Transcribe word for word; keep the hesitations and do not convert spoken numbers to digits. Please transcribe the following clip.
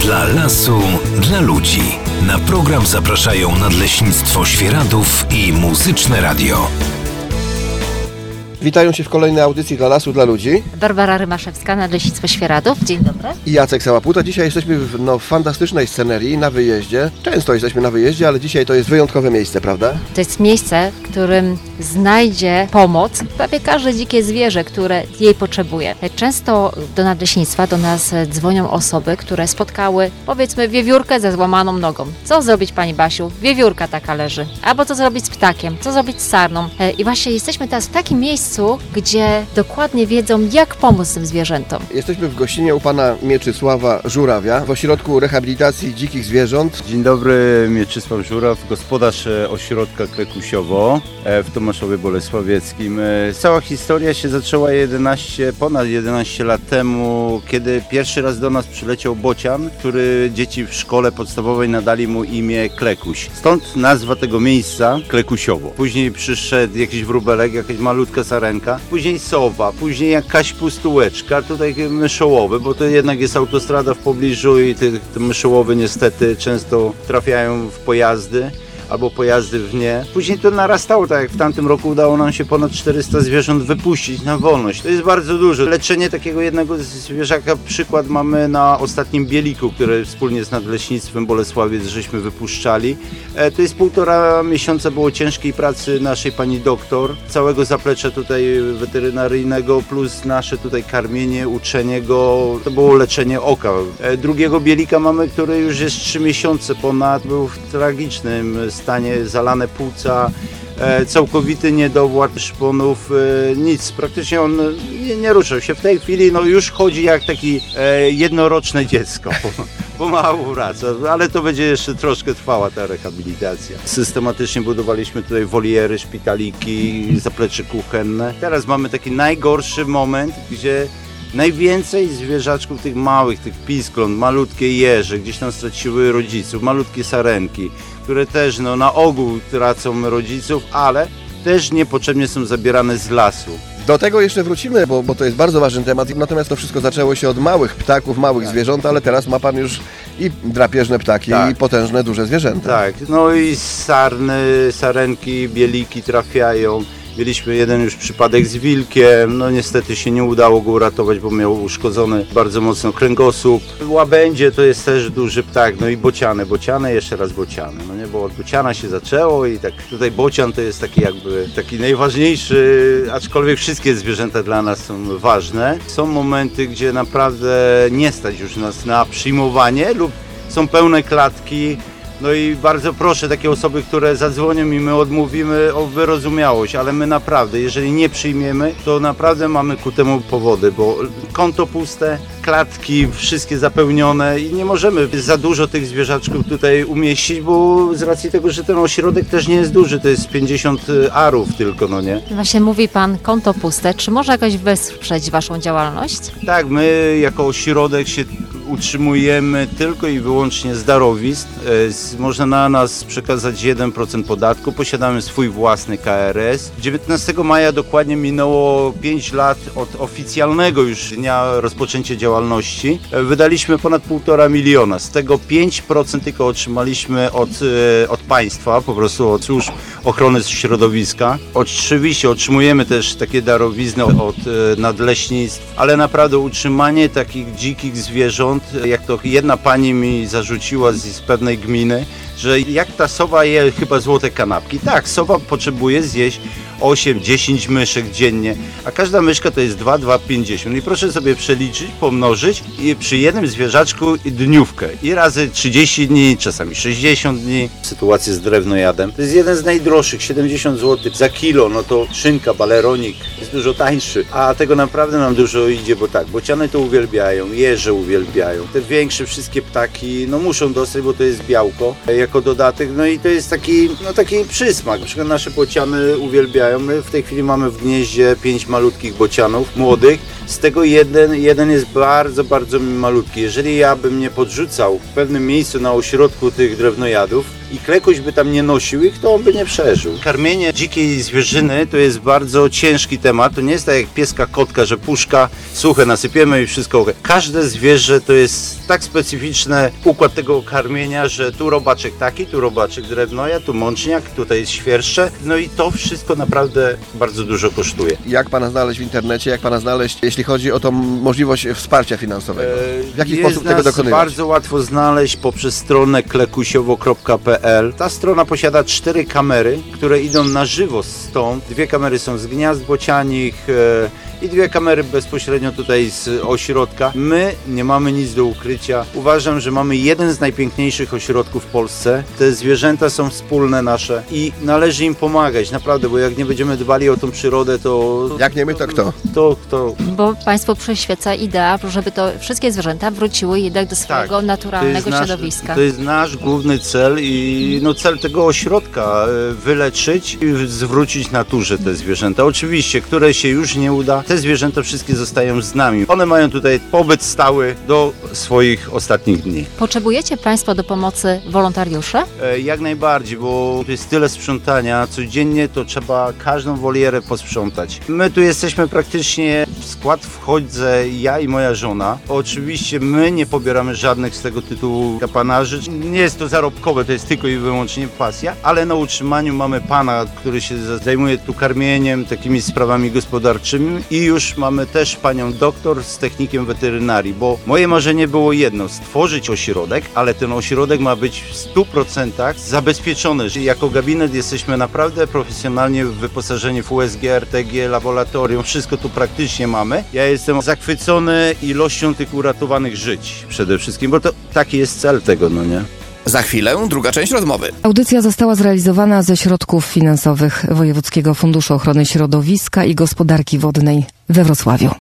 Dla lasu, dla ludzi. Na program zapraszają Nadleśnictwo Świeradów i Muzyczne Radio. Witają się w kolejnej audycji Dla lasu, dla ludzi. Barbara Rymaszewska, Nadleśnictwo Świeradów. Dzień dobry. I Jacek Sałaputa. Dzisiaj jesteśmy w no, fantastycznej scenerii, na wyjeździe. Często jesteśmy na wyjeździe, ale dzisiaj to jest wyjątkowe miejsce, prawda? To jest miejsce, w którym znajdzie pomoc prawie każde dzikie zwierzę, które jej potrzebuje. Często do nadleśnictwa do nas dzwonią osoby, które spotkały, powiedzmy, wiewiórkę ze złamaną nogą. Co zrobić, pani Basiu? Wiewiórka taka leży. Albo co zrobić z ptakiem? Co zrobić z sarną? I właśnie jesteśmy teraz w takim miejscu, gdzie dokładnie wiedzą, jak pomóc tym zwierzętom. Jesteśmy w gościnie u pana Mieczysława Żurawia w Ośrodku Rehabilitacji Dzikich Zwierząt. Dzień dobry, Mieczysław Żuraw, gospodarz ośrodka Klekusiowo w Tomaszowie Bolesławieckim. Cała historia się zaczęła jedenaście, ponad jedenaście lat temu, kiedy pierwszy raz do nas przyleciał bocian, który dzieci w szkole podstawowej nadali mu imię Klekuś. Stąd nazwa tego miejsca Klekusiowo. Później przyszedł jakiś wróbelek, jakaś malutka sarenka, później sowa, później jakaś pustułeczka, tutaj myszołowy, bo to jednak jest autostrada w pobliżu i te, te myszołowy niestety często trafiają w pojazdy albo pojazdy w nie. Później to narastało, tak jak w tamtym roku udało nam się ponad czterysta zwierząt wypuścić na wolność. To jest bardzo dużo. Leczenie takiego jednego zwierzaka, przykład mamy na ostatnim bieliku, który wspólnie z Nadleśnictwem Bolesławiec żeśmy wypuszczali. To jest półtora miesiąca było ciężkiej pracy naszej pani doktor, całego zaplecza tutaj weterynaryjnego plus nasze tutaj karmienie, uczenie go, to było leczenie oka. Drugiego bielika mamy, który już jest trzy miesiące ponad, był w tragicznym stanie, zalane płuca, e, całkowity niedowład szponów, e, nic, praktycznie on nie, nie ruszał się. W tej chwili no, już chodzi jak taki e, jednoroczne dziecko. Pomału wraca, ale to będzie jeszcze troszkę trwała ta rehabilitacja. Systematycznie budowaliśmy tutaj woliery, szpitaliki, zaplecze kuchenne. Teraz mamy taki najgorszy moment, gdzie najwięcej zwierzaczków tych małych, tych piskląt, malutkie jeże, gdzieś tam straciły rodziców, malutkie sarenki, które też no, na ogół tracą rodziców, ale też niepotrzebnie są zabierane z lasu. Do tego jeszcze wrócimy, bo, bo to jest bardzo ważny temat. Natomiast to wszystko zaczęło się od małych ptaków, małych tak. zwierząt, ale teraz ma pan już i drapieżne ptaki, tak. i potężne, duże zwierzęta. Tak, no i sarny, sarenki, bieliki trafiają. Mieliśmy jeden już przypadek z wilkiem, no niestety się nie udało go uratować, bo miał uszkodzony bardzo mocno kręgosłup. Łabędzie to jest też duży ptak, no i bociany, bociany, jeszcze raz bociany, no nie, bo od bociana się zaczęło i tak tutaj bocian to jest taki jakby taki najważniejszy, aczkolwiek wszystkie zwierzęta dla nas są ważne. Są momenty, gdzie naprawdę nie stać już nas na przyjmowanie lub są pełne klatki. No i bardzo proszę takie osoby, które zadzwonią i my odmówimy o wyrozumiałość, ale my naprawdę, jeżeli nie przyjmiemy, to naprawdę mamy ku temu powody, bo konto puste, klatki wszystkie zapełnione i nie możemy za dużo tych zwierzaczków tutaj umieścić, bo z racji tego, że ten ośrodek też nie jest duży, to jest pięćdziesiąt arów tylko, no nie? Właśnie mówi pan konto puste, czy może jakoś wesprzeć waszą działalność? Tak, my jako ośrodek się utrzymujemy tylko i wyłącznie z darowizn. Można na nas przekazać jeden procent podatku. Posiadamy swój własny K R S. dziewiętnastego maja dokładnie minęło pięć lat od oficjalnego już dnia rozpoczęcia działalności. Wydaliśmy ponad półtora miliona. Z tego pięć procent tylko otrzymaliśmy od, od państwa, po prostu od służb ochrony środowiska. Oczywiście otrzymujemy też takie darowizny od nadleśnictw, ale naprawdę utrzymanie takich dzikich zwierząt, jak to jedna pani mi zarzuciła z, z pewnej gminy, że jak ta sowa je chyba złote kanapki. Tak, sowa potrzebuje zjeść osiem dziesięć myszek dziennie, a każda myszka to jest dwa, dwa, pięćdziesiąt. I proszę sobie przeliczyć, pomnożyć i przy jednym zwierzaczku dniówkę. I razy trzydzieści dni, czasami sześćdziesiąt dni. Sytuacja z drewnojadem. To jest jeden z najdroższych, siedemdziesiąt złotych za kilo. No to szynka, baleronik jest dużo tańszy. A tego naprawdę nam dużo idzie, bo tak, bociany to uwielbiają, jeże uwielbiają. Te większe wszystkie ptaki, no muszą dostać, bo to jest białko jako dodatek. No i to jest taki, no taki przysmak. Na przykład nasze bociany uwielbiają. My w tej chwili mamy w gnieździe pięć malutkich bocianów, młodych. Z tego jeden, jeden jest bardzo, bardzo malutki. Jeżeli ja bym nie podrzucał w pewnym miejscu na ośrodku tych drewnojadów i klekuś by tam nie nosił ich, to on by nie przeżył. Karmienie dzikiej zwierzyny to jest bardzo ciężki temat. To nie jest tak jak pieska, kotka, że puszka, suche nasypiemy i wszystko ok. Każde zwierzę to jest tak specyficzny układ tego karmienia, że tu robaczek taki, tu robaczek drewnoja, tu mączniak, tutaj jest świerszcze. No i to wszystko naprawdę bardzo dużo kosztuje. Jak pana znaleźć w internecie, jak pana znaleźć, jeśli chodzi o tą możliwość wsparcia finansowego? W jaki jest sposób tego nas dokonywać? Bardzo łatwo znaleźć poprzez stronę klekusiowo kropka p l. Ta strona posiada cztery kamery, które idą na żywo stąd. Dwie kamery są z gniazd bocianich e, i dwie kamery bezpośrednio tutaj z ośrodka. My nie mamy nic do ukrycia. Uważam, że mamy jeden z najpiękniejszych ośrodków w Polsce. Te zwierzęta są wspólne nasze i należy im pomagać, naprawdę, bo jak nie będziemy dbali o tą przyrodę, to... Jak nie my, to kto? To kto? Bo Państwu przyświeca idea, żeby to wszystkie zwierzęta wróciły jednak do swojego Tak, naturalnego nasz, środowiska. To jest nasz główny cel i no, cel tego ośrodka, e, wyleczyć i zwrócić naturze te zwierzęta. Oczywiście, które się już nie uda, te zwierzęta wszystkie zostają z nami. One mają tutaj pobyt stały do swoich ostatnich dni. Potrzebujecie Państwo do pomocy wolontariuszy? E, jak najbardziej, bo tu jest tyle sprzątania, codziennie to trzeba każdą wolierę posprzątać. My tu jesteśmy praktycznie, w skład wchodzę ja i moja żona. Oczywiście my nie pobieramy żadnych z tego tytułu kapanarzy. Nie jest to zarobkowe, to jest tylko i wyłącznie pasja, ale na utrzymaniu mamy pana, który się zajmuje tu karmieniem, takimi sprawami gospodarczymi i już mamy też panią doktor z technikiem weterynarii, bo moje marzenie było jedno, stworzyć ośrodek, ale ten ośrodek ma być w stu procentach zabezpieczony. Jako gabinet jesteśmy naprawdę profesjonalnie wyposażeni w U S G, R T G, laboratorium, wszystko tu praktycznie mamy. Ja jestem zachwycony ilością tych uratowanych żyć przede wszystkim, bo to taki jest cel tego, no nie? Za chwilę druga część rozmowy. Audycja została zrealizowana ze środków finansowych Wojewódzkiego Funduszu Ochrony Środowiska i Gospodarki Wodnej we Wrocławiu.